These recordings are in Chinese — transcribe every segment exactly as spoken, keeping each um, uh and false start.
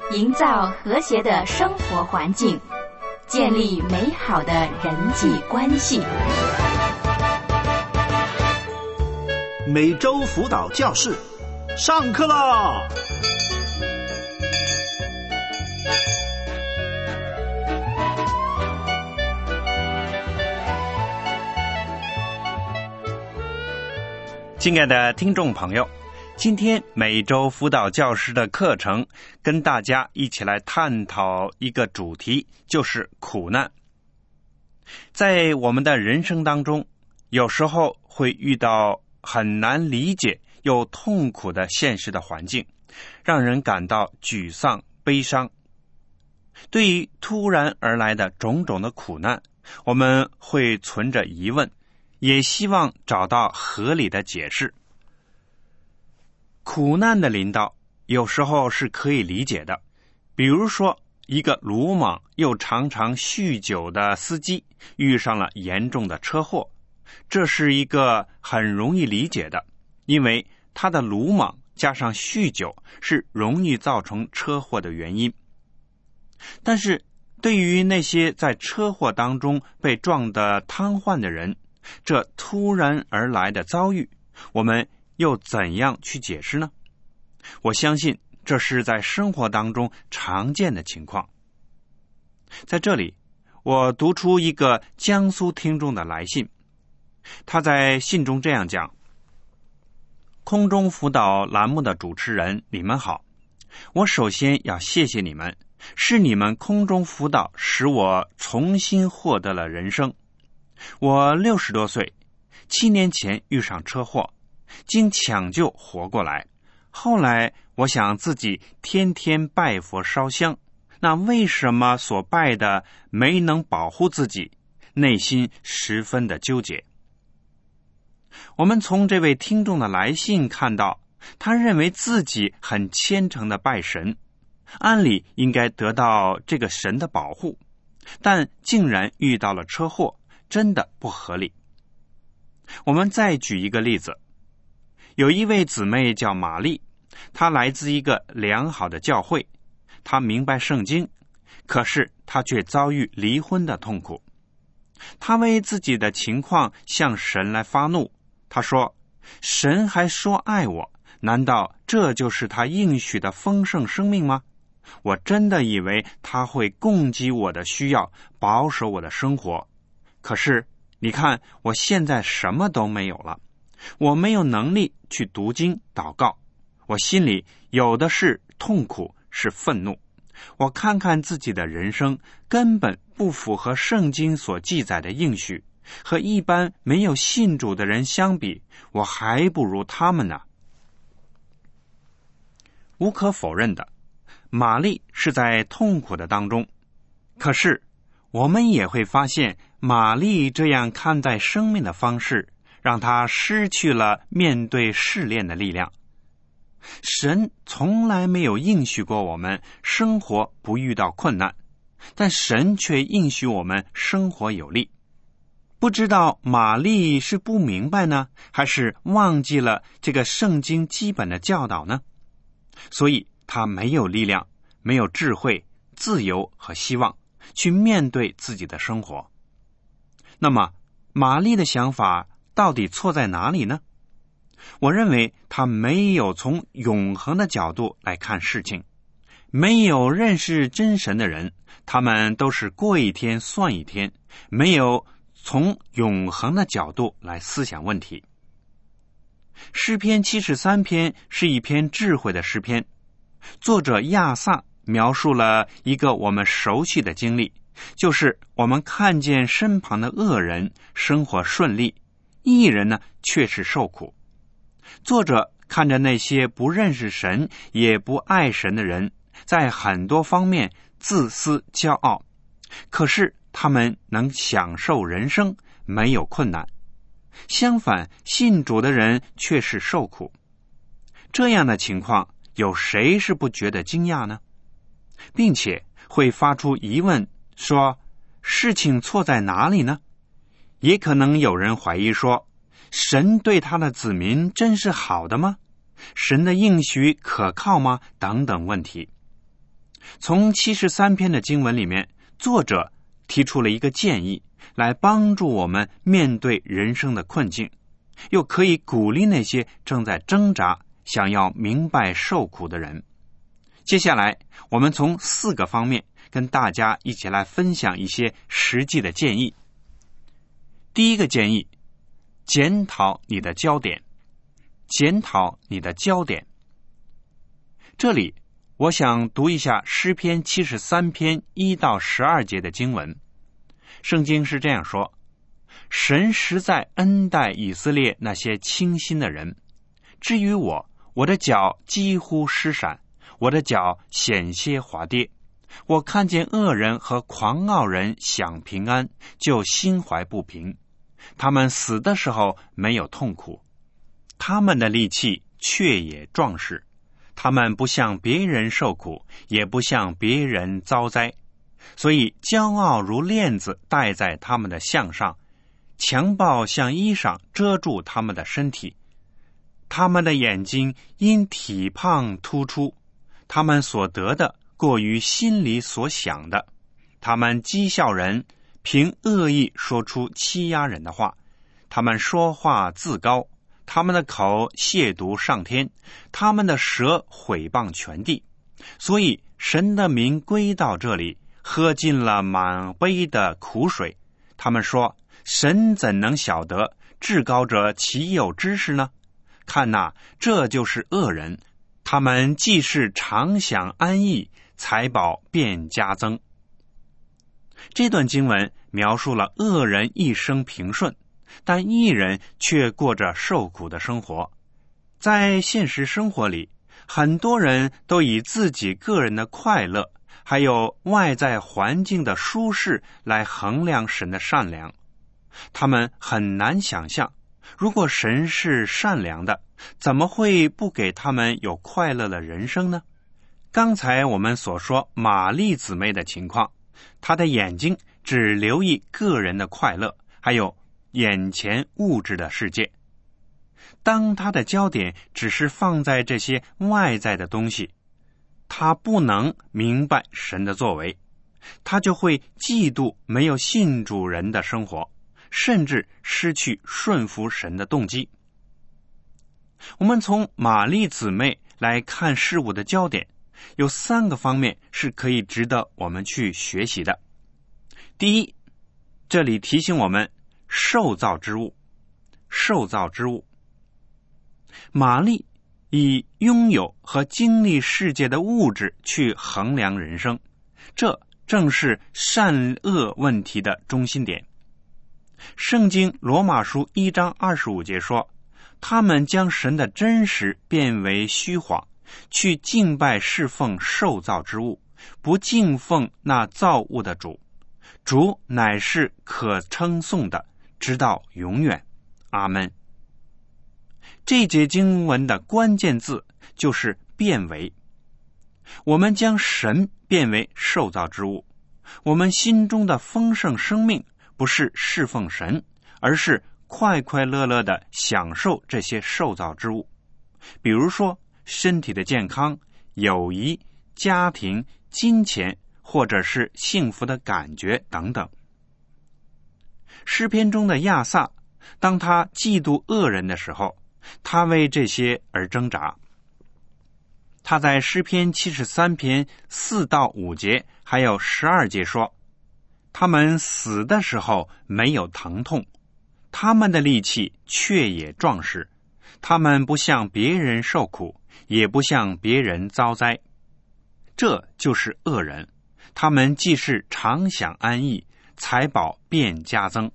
营造和谐的生活环境，建立美好的人际关系。 每周辅导教室上课啦！ 亲爱的听众朋友，今天每周辅导教师的课程跟大家一起来探讨一个主题，就是苦难。在我们的人生当中，有时候会遇到很难理解又痛苦的现实的环境，让人感到沮丧悲伤。对于突然而来的种种的苦难，我们会存着疑问，也希望找到合理的解释。苦难的临到有时候是可以理解的，比如说一个鲁莽又常常酗酒的司机遇上了严重的车祸，这是一个很容易理解的，因为他的鲁莽加上酗酒是容易造成车祸的原因。但是对于那些在车祸当中被撞得瘫痪的人，这突然而来的遭遇，我们又怎样去解释呢？我相信这是在生活当中常见的情况。在这里，我读出一个江苏听众的来信，他在信中这样讲：空中辅导栏目的主持人，你们好，我首先要谢谢你们，是你们空中辅导使我重新获得了人生。我六十多岁，七年前遇上车祸，经抢救活过来。后来我想自己天天拜佛烧香，那为什么所拜的没能保护自己？内心十分的纠结。我们从这位听众的来信看到，他认为自己很虔诚的拜神，按理应该得到这个神的保护，但竟然遇到了车祸，真的不合理。我们再举一个例子，有一位姊妹叫玛丽，她来自一个良好的教会，她明白圣经，可是她却遭遇离婚的痛苦。她为自己的情况向神来发怒，她说：神还说爱我，难道这就是他应许的丰盛生命吗？我真的以为他会供给我的需要，保守我的生活。可是你看，我现在什么都没有了，我没有能力去读经祷告，我心里有的是痛苦，是愤怒。我看看自己的人生根本不符合圣经所记载的应许，和一般没有信主的人相比，我还不如他们呢。无可否认的，玛丽是在痛苦的当中，可是我们也会发现，玛丽这样看待生命的方式，让她失去了面对试炼的力量。神从来没有应许过我们生活不遇到困难，但神却应许我们生活有力。不知道玛丽是不明白呢，还是忘记了这个圣经基本的教导呢？所以她没有力量，没有智慧、自由和希望去面对自己的生活。那么玛丽的想法到底错在哪里呢？我认为她没有从永恒的角度来看事情。没有认识真神的人，他们都是过一天算一天，没有从永恒的角度来思想问题。诗篇七十三篇是一篇智慧的诗篇，作者亚萨描述了一个我们熟悉的经历，就是我们看见身旁的恶人生活顺利，义人呢却是受苦。作者看着那些不认识神也不爱神的人，在很多方面自私骄傲，可是他们能享受人生，没有困难。相反，信主的人却是受苦。这样的情况，有谁是不觉得惊讶呢？并且会发出疑问，说事情错在哪里呢？也可能有人怀疑说，神对他的子民真是好的吗？神的应许可靠吗？等等问题。 从七十三篇的经文里面，作者提出了一个建议，来帮助我们面对人生的困境，又可以鼓励那些正在挣扎想要明白受苦的人。接下来我们从四个方面跟大家一起来分享一些实际的建议。第一个建议，检讨你的焦点。检讨你的焦点。这里我想读一下诗篇七十三篇一到十二节的经文。圣经是这样说：神实在恩待以色列那些清心的人，至于我，我的脚几乎失闪，我的脚险些滑跌。我看见恶人和狂傲人享平安，就心怀不平。他们死的时候没有痛苦，他们的力气却也壮实。他们不向别人受苦，也不向别人遭灾，所以骄傲如链子戴在他们的项上，强暴像衣裳遮住他们的身体。他们的眼睛因体胖突出，他们所得的过于心里所想的。他们讥笑人，凭恶意说出欺压人的话。他们说话自高，他们的口亵渎上天，他们的舌毁谤全地。所以神的民归到这里，喝尽了满杯的苦水。他们说，神怎能晓得？至高者岂有知识呢？看哪，这就是恶人，他们既是常享安逸，财宝便加增。这段经文描述了恶人一生平顺，但义人却过着受苦的生活。在现实生活里，很多人都以自己个人的快乐，还有外在环境的舒适来衡量神的善良。他们很难想象，如果神是善良的，怎么会不给他们有快乐的人生呢？刚才我们所说玛丽姊妹的情况，她的眼睛只留意个人的快乐，还有眼前物质的世界。当她的焦点只是放在这些外在的东西，她不能明白神的作为，她就会嫉妒没有信主人的生活，甚至失去顺服神的动机。我们从玛丽姊妹来看事物的焦点，有三个方面是可以值得我们去学习的。第一，这里提醒我们受造之物，受造之物。玛丽以拥有和经历世界的物质去衡量人生，这正是善恶问题的中心点。圣经罗马书一章二十五节说，他们将神的真实变为虚谎，去敬拜侍奉受造之物，不敬奉那造物的主。主乃是可称颂的，直到永远。阿们。这节经文的关键字就是变为。我们将神变为受造之物，我们心中的丰盛生命不是侍奉神，而是快快乐乐地享受这些受造之物，比如说身体的健康、友谊、家庭、金钱，或者是幸福的感觉等等。诗篇中的亚萨，当他嫉妒恶人的时候，他为这些而挣扎。他在诗篇七十三篇四到五节还有十二节说，他们死的时候没有疼痛，他们的力气却也壮实，他们不向别人受苦，也不向别人遭灾。这就是恶人，他们既是常享安逸，财宝便加增。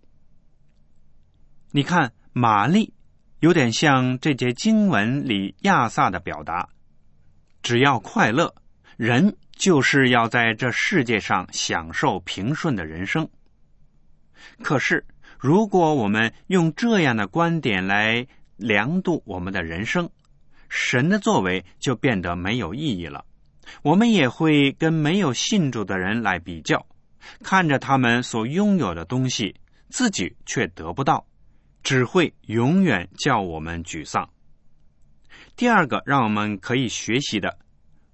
你看，玛丽有点像这节经文里亚萨的表达，只要快乐，人就是要在这世界上享受平顺的人生。可是如果我们用这样的观点来量度我们的人生，神的作为就变得没有意义了。我们也会跟没有信主的人来比较，看着他们所拥有的东西，自己却得不到，只会永远叫我们沮丧。第二个让我们可以学习的，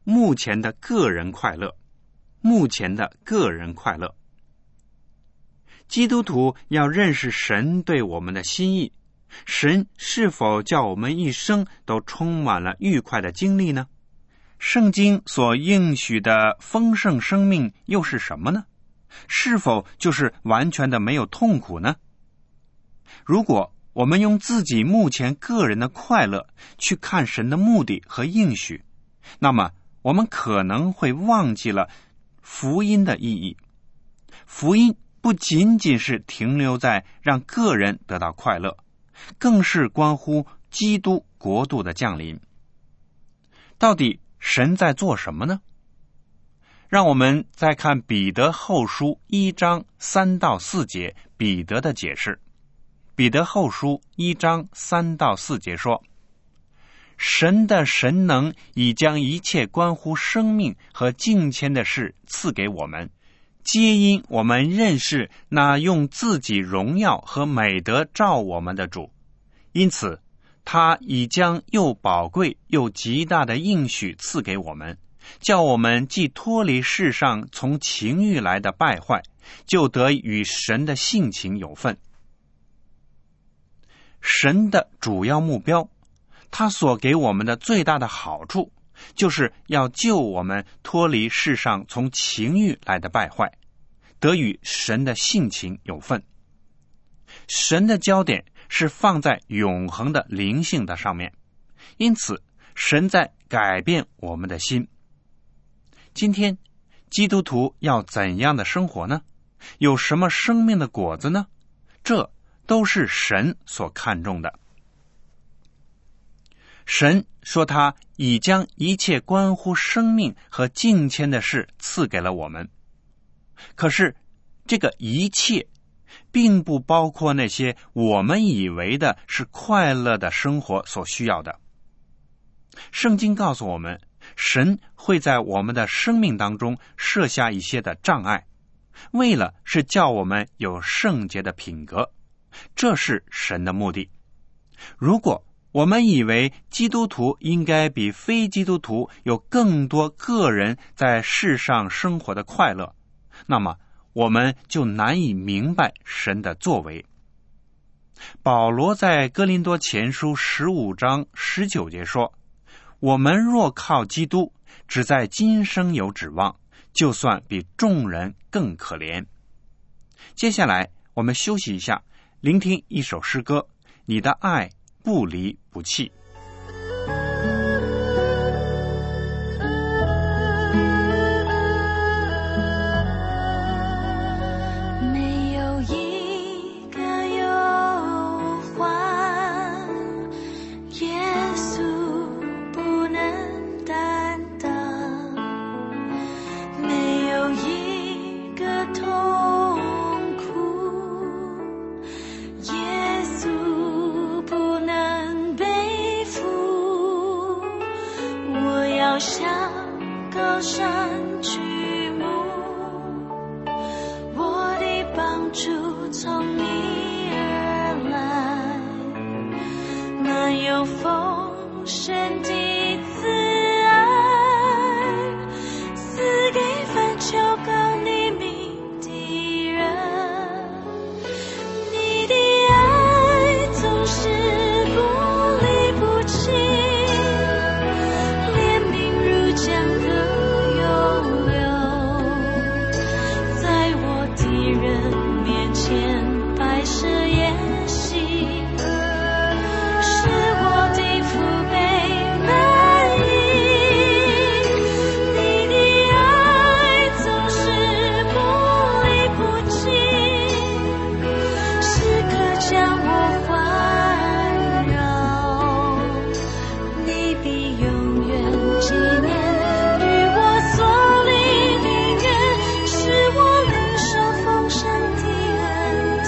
目前的个人快乐，目前的个人快乐。基督徒要认识神对我们的心意，神是否叫我们一生都充满了愉快的经历呢？圣经所应许的丰盛生命又是什么呢？是否就是完全的没有痛苦呢？如果我们用自己目前个人的快乐去看神的目的和应许，那么我们可能会忘记了福音的意义。福音不仅仅是停留在让个人得到快乐，更是关乎基督国度的降临。到底神在做什么呢？让我们再看彼得后书一章三到四节彼得的解释。彼得后书一章三到四节说，神的神能已将一切关乎生命和敬虔的事赐给我们，皆因我们认识那用自己荣耀和美德照我们的主，因此他已将又宝贵又极大的应许赐给我们，叫我们既脱离世上从情欲来的败坏，就得与神的性情有份。神的主要目标，他所给我们的最大的好处，就是要救我们脱离世上从情欲来的败坏，得与神的性情有份。神的焦点是放在永恒的灵性的上面，因此神在改变我们的心。今天基督徒要怎样的生活呢？有什么生命的果子呢？这都是神所看重的。神说他已将一切关乎生命和敬虔的事赐给了我们，可是这个一切并不包括那些我们以为的是快乐的生活所需要的。圣经告诉我们，神会在我们的生命当中设下一些的障碍，为了是叫我们有圣洁的品格，这是神的目的。如果我们以为基督徒应该比非基督徒有更多个人在世上生活的快乐，那么我们就难以明白神的作为。保罗在哥林多前书十五章十九节说，我们若靠基督，只在今生有指望，就算比众人更可怜。接下来我们休息一下，聆听一首诗歌，你的爱不离不弃。 没有一个忧患，耶稣不能担当，没有一个痛苦，耶稣不能背负。我要向高山举目，我的帮助从你而来，那有丰盛的慈爱，赐给凡求告你名的人。你的爱总是不离不弃，怜悯如江河涌流，在我敌人面前摆设筵席，使我的父辈满意。你的爱总是不离不弃，时刻将我环绕。你必永远纪念与我所立的约，使我领受丰盛的恩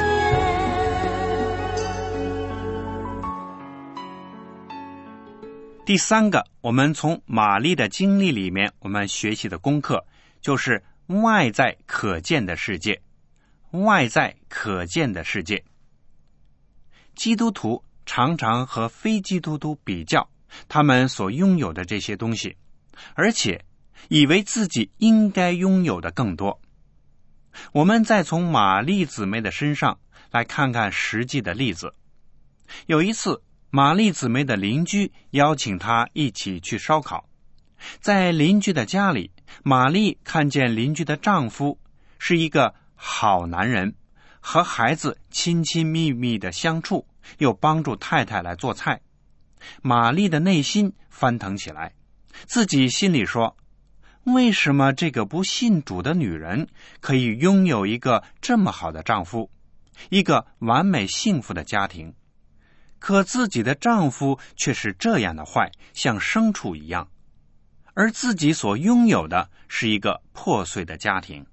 典。 第三个，我们从玛丽的经历里面我们学习的功课，就是外在可见的世界。外在可见的世界，基督徒常常和非基督徒比较他们所拥有的这些东西，而且以为自己应该拥有的更多。我们再从玛丽姊妹的身上来看看实际的例子。有一次，玛丽姊妹的邻居邀请她一起去烧烤。在邻居的家里，玛丽看见邻居的丈夫是一个好男人，和孩子亲亲密密的相处，又帮助太太来做菜。玛丽的内心翻腾起来，自己心里说，为什么这个不信主的女人可以拥有一个这么好的丈夫，一个完美幸福的家庭，可自己的丈夫却是这样的坏，像牲畜一样，而自己所拥有的是一个破碎的家庭。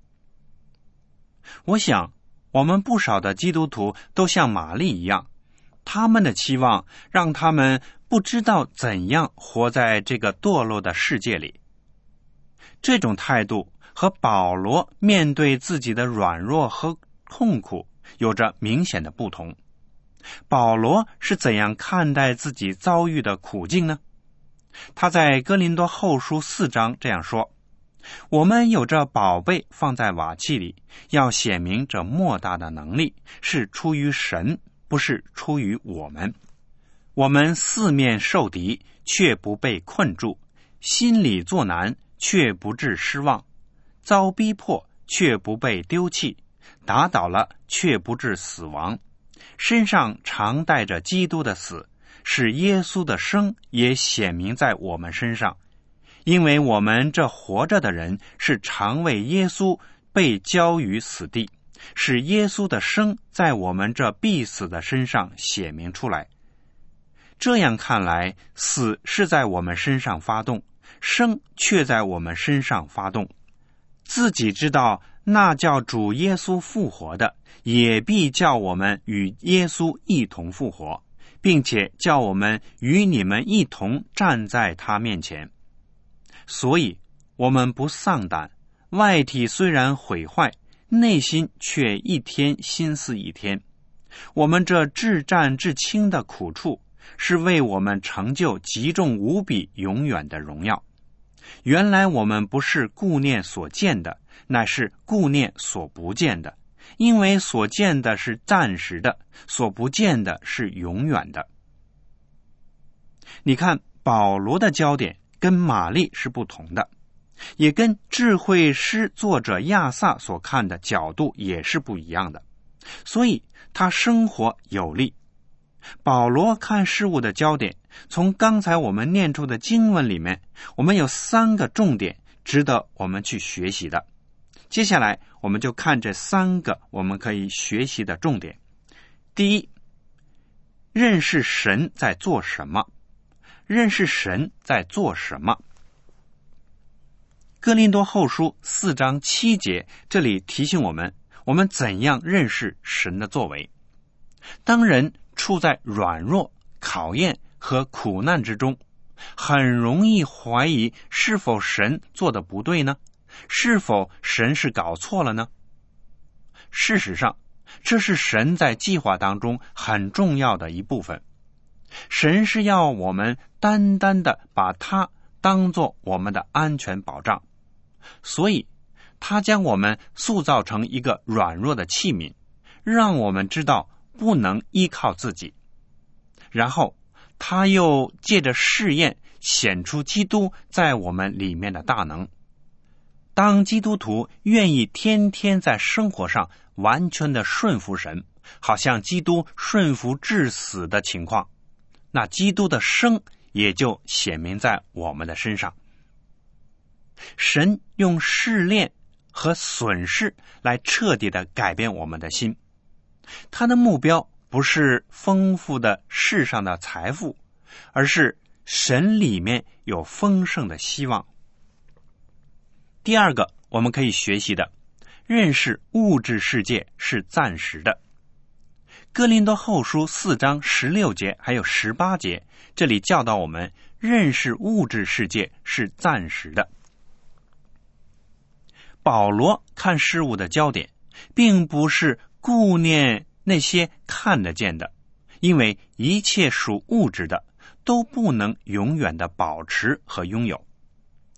我想我们不少的基督徒都像玛丽一样，他们的期望让他们不知道怎样活在这个堕落的世界里。这种态度和保罗面对自己的软弱和痛苦有着明显的不同。保罗是怎样看待自己遭遇的苦境呢？他在哥林多后书四章这样说，我们有这宝贝放在瓦器里，要显明这莫大的能力是出于神，不是出于我们。我们四面受敌，却不被困住，心里作难，却不致失望，遭逼迫，却不被丢弃，打倒了，却不致死亡，身上常带着基督的死，使耶稣的生也显明在我们身上。因为我们这活着的人是常为耶稣被交于死地，使耶稣的生在我们这必死的身上显明出来。这样看来，死是在我们身上发动，生却在我们身上发动。自己知道那叫主耶稣复活的，也必叫我们与耶稣一同复活，并且叫我们与你们一同站在他面前。所以我们不丧胆，外体虽然毁坏，内心却一天心思一天。我们这至战至轻的苦处，是为我们成就极重无比永远的荣耀。原来我们不是顾念所见的，乃是顾念所不见的，因为所见的是暂时的，所不见的是永远的。你看，保罗的焦点跟玛丽是不同的，也跟智慧诗作者亚萨所看的角度也是不一样的，所以他生活有力。保罗看事物的焦点，从刚才我们念出的经文里面，我们有三个重点值得我们去学习的。接下来我们就看这三个我们可以学习的重点。第一，认识神在做什么。认识神在做什么。哥林多后书四章七节，这里提醒我们，我们怎样认识神的作为。当人处在软弱、考验和苦难之中，很容易怀疑是否神做的不对呢？是否神是搞错了呢？事实上，这是神在计划当中很重要的一部分。神是要我们单单的把它当作我们的安全保障，所以他将我们塑造成一个软弱的器皿，让我们知道不能依靠自己。然后他又借着试验显出基督在我们里面的大能。当基督徒愿意天天在生活上完全的顺服神，好像基督顺服至死的情况，那基督的生也就显明在我们的身上。神用试炼和损失来彻底的改变我们的心，他的目标不是丰富的世上的财富，而是神里面有丰盛的希望。第二个我们可以学习的，认识物质世界是暂时的。哥林多后书四章十六节还有十八节，这里教导我们认识物质世界是暂时的。保罗看事物的焦点并不是顾念那些看得见的，因为一切属物质的都不能永远的保持和拥有。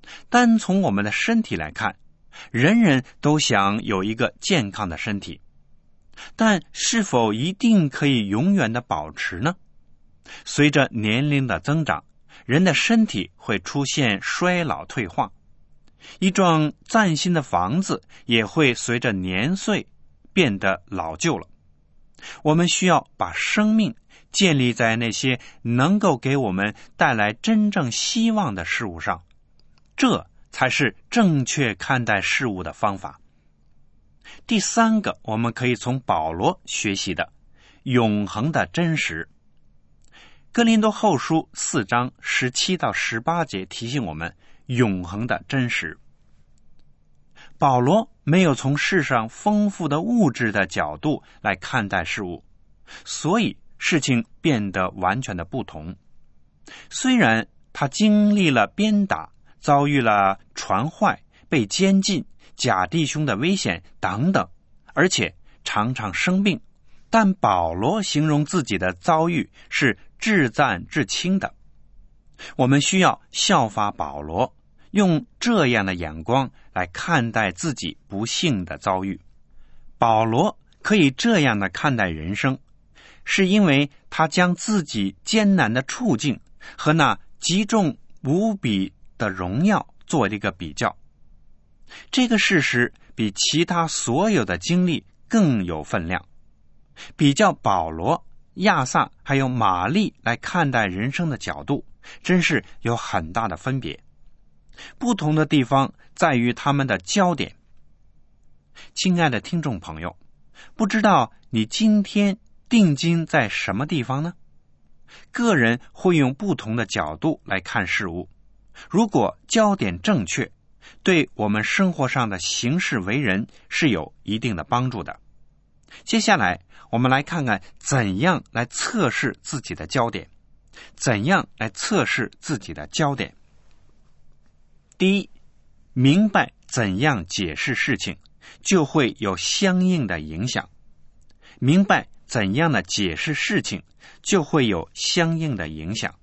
单从我们的身体来看，人人都想有一个健康的身体，但是否一定可以永远的保持呢？随着年龄的增长，人的身体会出现衰老退化，一幢崭新的房子也会随着年岁变得老旧了。我们需要把生命建立在那些能够给我们带来真正希望的事物上，这才是正确看待事物的方法。第三个，我们可以从保罗学习的永恒的真实。哥林多后书四章十七到十八节提醒我们永恒的真实。保罗没有从世上丰富的物质的角度来看待事物，所以事情变得完全的不同。虽然他经历了鞭打，遭遇了船坏、被监禁、假弟兄的危险等等，而且常常生病，但保罗形容自己的遭遇是至赞至轻的。我们需要效法保罗，用这样的眼光来看待自己不幸的遭遇。保罗可以这样的看待人生，是因为他将自己艰难的处境和那极重无比的荣耀做了一个比较。这个事实比其他所有的经历更有分量。比较保罗、亚萨还有玛丽来看待人生的角度，真是有很大的分别。不同的地方在于他们的焦点。亲爱的听众朋友，不知道你今天定睛在什么地方呢？个人会用不同的角度来看事物，如果焦点正确，对我们生活上的行事为人是有一定的帮助的。接下来我们来看看怎样来测试自己的焦点，怎样来测试自己的焦点。第一，明白怎样解释事情，就会有相应的影响。明白怎样的解释事情，就会有相应的影响。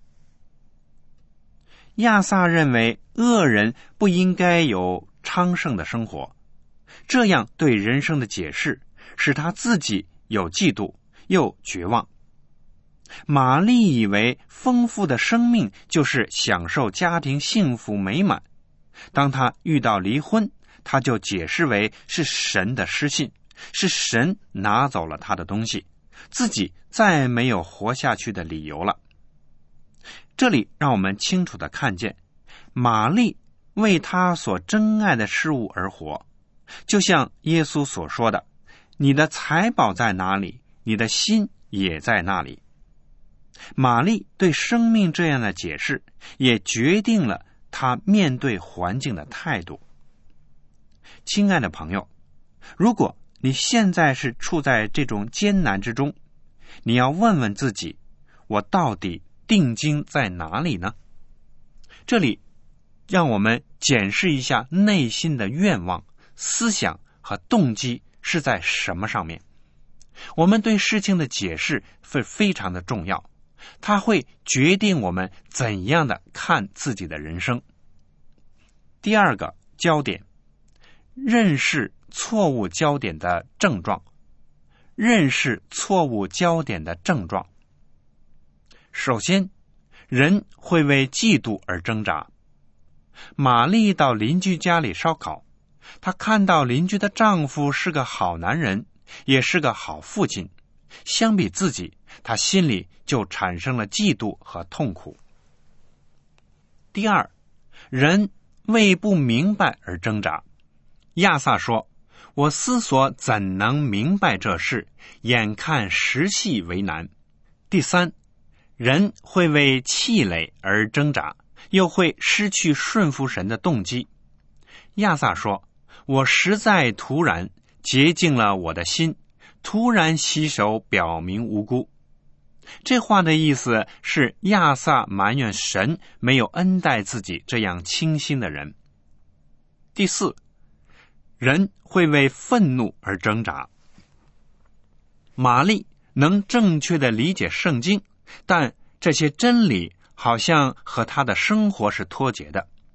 亚萨认为恶人不应该有昌盛的生活，这样对人生的解释使他自己有嫉妒又绝望。玛丽以为丰富的生命就是享受家庭幸福美满，当他遇到离婚，他就解释为是神的失信，是神拿走了他的东西，自己再没有活下去的理由了。这里让我们清楚地看见，玛丽为他所珍爱的事物而活，就像耶稣所说的，你的财宝在哪里，你的心也在那里。玛丽对生命这样的解释，也决定了她面对环境的态度。亲爱的朋友，如果你现在是处在这种艰难之中，你要问问自己，我到底定睛在哪里呢？这里让我们检视一下内心的愿望、思想和动机是在什么上面。我们对事情的解释是非常的重要，它会决定我们怎样的看自己的人生。第二个焦点，认识错误焦点的症状。认识错误焦点的症状。首先，人会为嫉妒而挣扎。玛丽到邻居家里烧烤，她看到邻居的丈夫是个好男人，也是个好父亲，相比自己，她心里就产生了嫉妒和痛苦。第二，人为不明白而挣扎。亚萨说，我思索怎能明白这事，眼看时系为难。第三，人会为气馁而挣扎，又会失去顺服神的动机。亚萨说，我实在突然洁净了我的心，突然洗手表明无辜。这话的意思是亚萨埋怨神没有恩待自己这样清心的人。第四，人会为愤怒而挣扎。玛丽能正确的理解圣经，但这些真理好像和她的生活是脱节的。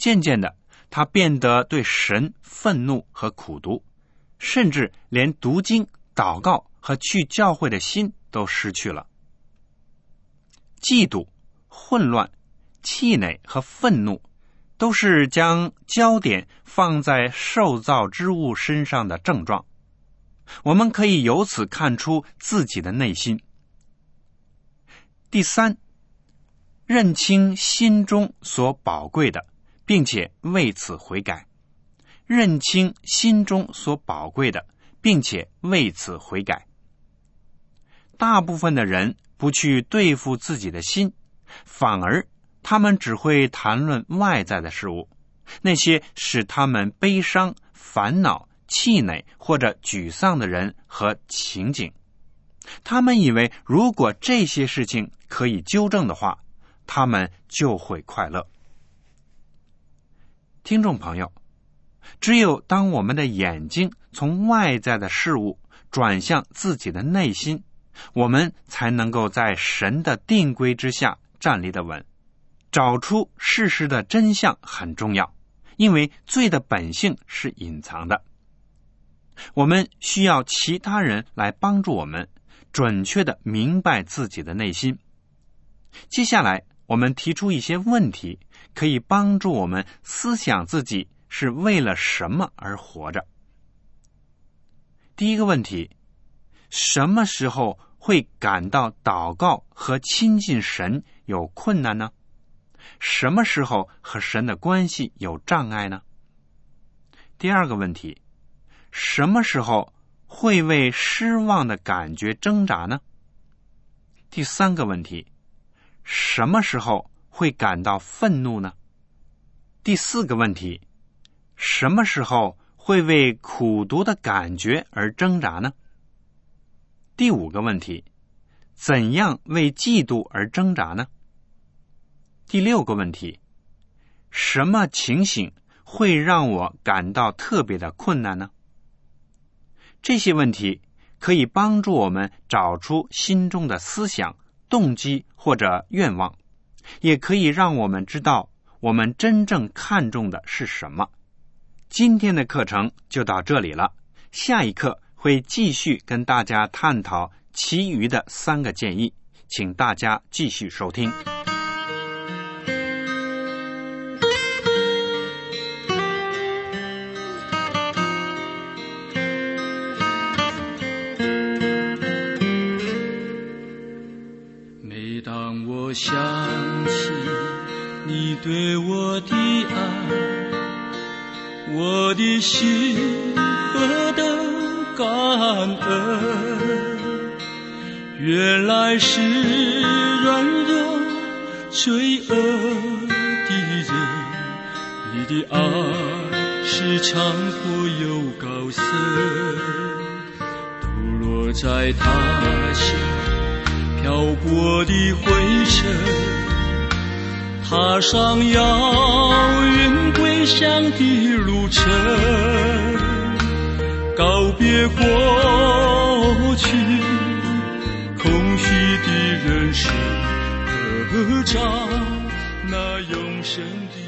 渐渐的，他变得对神愤怒和苦毒，甚至连读经、祷告和去教会的心都失去了。嫉妒、混乱、气馁和愤怒都是将焦点放在受造之物身上的症状。我们可以由此看出自己的内心。第三，认清心中所宝贵的，并且为此悔改。认清心中所宝贵的，并且为此悔改。大部分的人不去对付自己的心，反而他们只会谈论外在的事物，那些使他们悲伤、烦恼、气馁或者沮丧的人和情景。他们以为如果这些事情可以纠正的话，他们就会快乐。听众朋友，只有当我们的眼睛从外在的事物转向自己的内心，我们才能够在神的定规之下站立得稳。找出事实的真相很重要，因为罪的本性是隐藏的。我们需要其他人来帮助我们准确地明白自己的内心。接下来我们提出一些问题，可以帮助我们思想自己是为了什么而活着。第一个问题，什么时候会感到祷告和亲近神有困难呢？什么时候和神的关系有障碍呢？第二个问题，什么时候会为失望的感觉挣扎呢？第三个问题，什么时候会感到愤怒呢？第四个问题，什么时候会为苦毒的感觉而挣扎呢？第五个问题，怎样为嫉妒而挣扎呢？第六个问题，什么情形会让我感到特别的困难呢？这些问题可以帮助我们找出心中的思想、动机或者愿望，也可以让我们知道我们真正看重的是什么。今天的课程就到这里了，下一课会继续跟大家探讨其余的三个建议，请大家继续收听。 每当我想起你对我的爱，我的心何等感恩，原来是软弱罪恶的人，你的爱是长阔又高深，都落在他乡漂泊的灰尘，踏上遥远归乡的路程，告别过去空虚的人生，合照那永生的